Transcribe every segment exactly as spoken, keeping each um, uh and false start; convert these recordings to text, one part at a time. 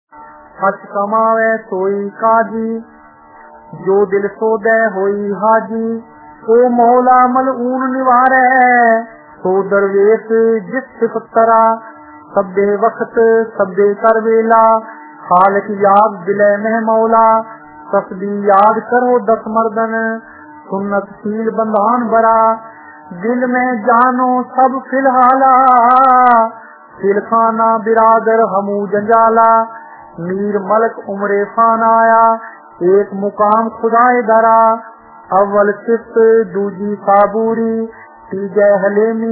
Hutch कमावे सोई काजी, जो दिल सो दे होई हाजी। ओ मौला मलऊन निवारे, सो दरवेश जिस सिफतरा। सबे वक्त सबे कर वेला, खालिक याद दिले में मौला। तस्बी याद करो दस मर्दन, सुन्नत सील बंधान बरा। दिल में जानो सब फिलहाला, फिलखाना बिरादर हमू जंजाला। मीर मलक उमरे फान आया, एक मुकाम खुदाए दरा। अव्वल सिफ्त दूजी साबूरी, तीजे हलेमी।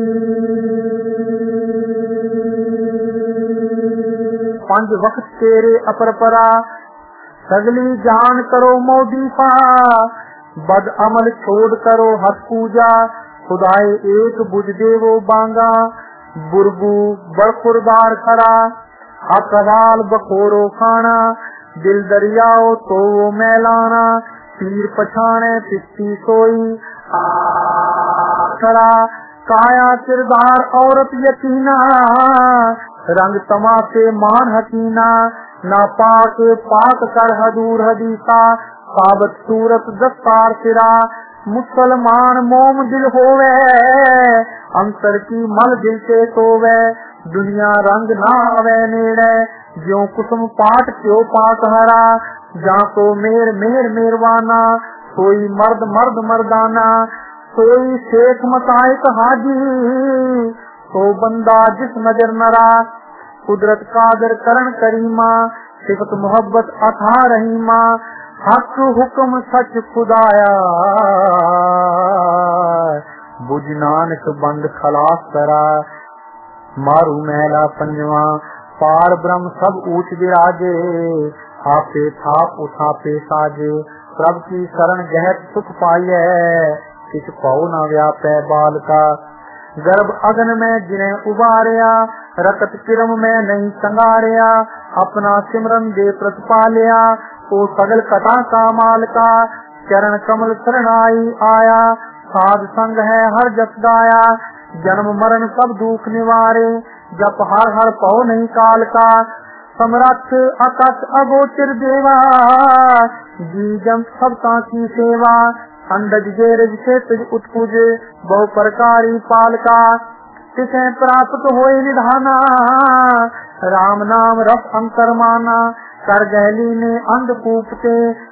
पंज वक्त तेरे अपर परा, सगली जान करो मौदीफा। बद अमल छोड़ करो हक पूजा, खुदाए एक बुझ देवो बांगा। बुरबू बरखुरदार खरा, अकराल बखोरो खाना। दिल दरियाओ तो वो मैलाना, पीर पछाने पिस्ती सोई। खरा काया किरदार औरत यकीना, रंग तमाशे मान हकीना। ना पाक पाक कर हदूर हदीसा, साबत सूरत दस्तार सिरा। मुसलमान मोम दिल होवे, अंतर की मल दिल से सोवे। दुनिया रंग ना आवे नेड़े, ज्यों कुसुम पाट क्यों पाक हरा। जा तो मेर मेर मेरवाना, सोई मर्द मर्द मर्दाना। सोई शेख मताइक हाजी, तो बंदा जिस नजर नरा। कुदरत कादर करण करीमा, सिफत मोहब्बत अथा रहीमा। हक हुक्म सच खुदाया, बुझ नानक बंद खलास करा। मारू मैला पंजवा, पार ब्रह्म सब ऊंच विराजे। आपे थाप उठापे साजे, प्रभ की शरण गहत सुख पाइए। किछ पाओ न व्यापै बाल का, गर्भ अगन में जिन्हें उबारिया। रकत किरम में नहीं संगारिया, अपना सिमरन दे प्रतिपालिया। ओ सगल कटा का माल का, चरण कमल शरणाई आया। साध संग है हर जस गाया, जन्म मरण सब दुख निवारे। जप हर हर पाओ नहीं काल का, समरथ अकथ अगोचर देवा। जी जम सबका की सेवा, अंडज गेरज से तुझ उत्कुज। बहु प्रकारी पालका, तिसे प्राप्त होए निधाना। राम नाम रस अंतर माना, कर गहली ने अंधकूप से।